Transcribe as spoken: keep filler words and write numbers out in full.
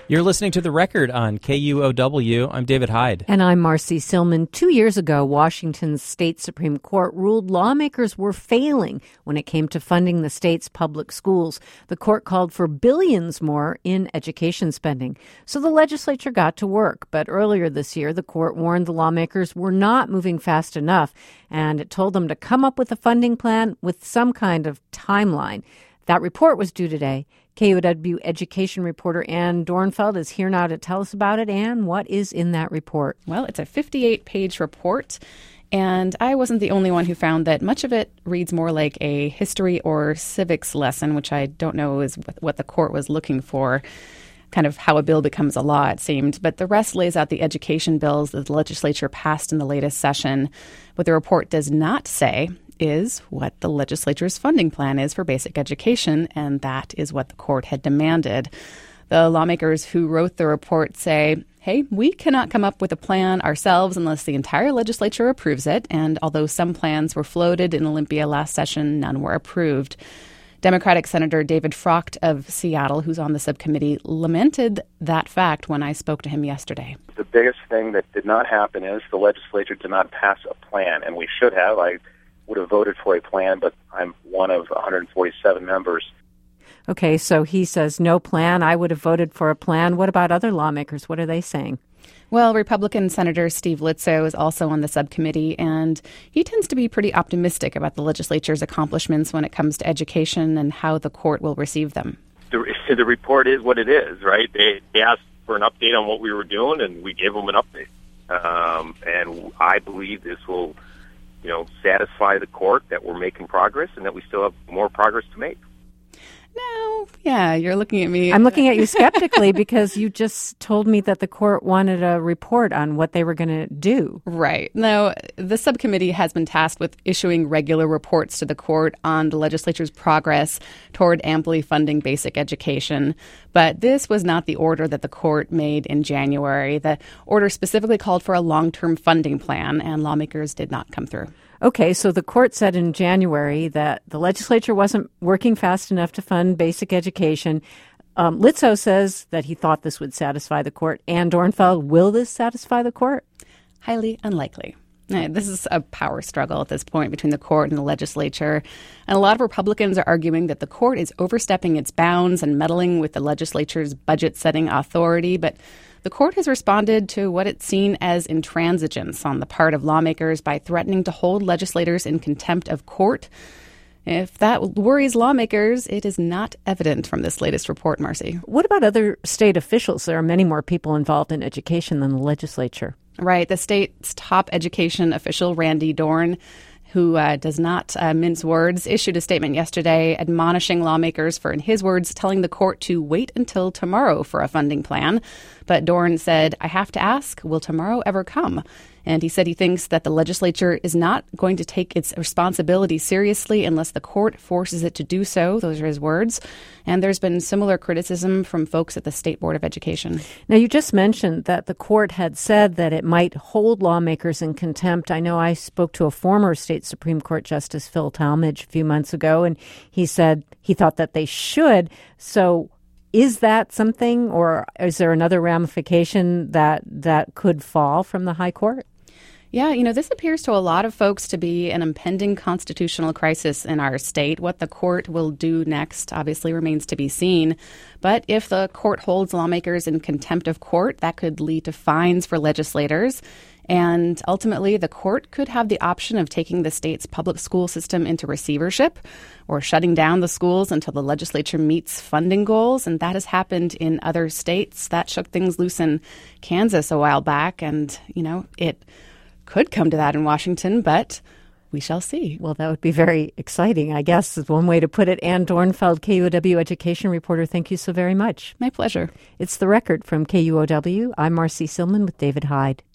You're listening to The Record on K U O W. I'm David Hyde. And I'm Marcy Silman. Two years ago, Washington's state Supreme Court ruled lawmakers were failing when it came to funding the state's public schools. The court called for billions more in education spending. So the legislature got to work. But earlier this year, the court warned the lawmakers were not moving fast enough, and it told them to come up with a funding plan with some kind of timeline. That report was due today. K U O W education reporter Ann Dornfeld is here now to tell us about it. Ann, what is in that report? Well, it's a fifty-eight page report, and I wasn't the only one who found that much of it reads more like a history or civics lesson, which I don't know is what the court was looking for, kind of how a bill becomes a law, it seemed. But the rest lays out the education bills that the legislature passed in the latest session. What the report does not say is what the legislature's funding plan is for basic education, and that is what the court had demanded. The lawmakers who wrote the report say, hey, we cannot come up with a plan ourselves unless the entire legislature approves it, and although some plans were floated in Olympia last session, none were approved. Democratic Senator David Fraucht of Seattle, who's on the subcommittee, lamented that fact when I spoke to him yesterday. The biggest thing that did not happen is the legislature did not pass a plan, and we should have. I would have voted for a plan, but I'm one of one hundred forty-seven members. Okay, so he says no plan. I would have voted for a plan. What about other lawmakers? What are they saying? Well, Republican Senator Steve Litzow is also on the subcommittee, and he tends to be pretty optimistic about the legislature's accomplishments when it comes to education and how the court will receive them. The, the report is what it is, right? They, they asked for an update on what we were doing, and we gave them an update. Um, and I believe this will, you know, satisfy the court that we're making progress and that we still have more progress to make. No, yeah, you're looking at me. I'm looking at you skeptically because you just told me that the court wanted a report on what they were going to do. Right. No, the subcommittee has been tasked with issuing regular reports to the court on the legislature's progress toward amply funding basic education. But this was not the order that the court made in January. The order specifically called for a long-term funding plan, and lawmakers did not come through. Okay, so the court said in January that the legislature wasn't working fast enough to fund basic education. Um, Litzow says that he thought this would satisfy the court. Ann Dornfeld, will this satisfy the court? Highly unlikely. This is a power struggle at this point between the court and the legislature. And a lot of Republicans are arguing that the court is overstepping its bounds and meddling with the legislature's budget-setting authority. But the court has responded to what it's seen as intransigence on the part of lawmakers by threatening to hold legislators in contempt of court. If that worries lawmakers, it is not evident from this latest report, Marcy. What about other state officials? There are many more people involved in education than the legislature. Right. The state's top education official, Randy Dorn, who uh, does not uh, mince words, issued a statement yesterday admonishing lawmakers for, in his words, telling the court to wait until tomorrow for a funding plan. But Dorn said, I have to ask, will tomorrow ever come? And he said he thinks that the legislature is not going to take its responsibility seriously unless the court forces it to do so. Those are his words. And there's been similar criticism from folks at the State Board of Education. Now, you just mentioned that the court had said that it might hold lawmakers in contempt. I know I spoke to a former state Supreme Court Justice, Phil Talmadge, a few months ago, and he said he thought that they should. So is that something, or is there another ramification that that could fall from the high court? Yeah, you know, this appears to a lot of folks to be an impending constitutional crisis in our state. What the court will do next obviously remains to be seen. But if the court holds lawmakers in contempt of court, that could lead to fines for legislators. And ultimately, the court could have the option of taking the state's public school system into receivership or shutting down the schools until the legislature meets funding goals. And that has happened in other states. That shook things loose in Kansas a while back. And, you know, it could come to that in Washington, but we shall see. Well, that would be very exciting, I guess, is one way to put it. Ann Dornfeld, K U O W education reporter, thank you so very much. My pleasure. It's The Record from K U O W. I'm Marcy Silman with David Hyde.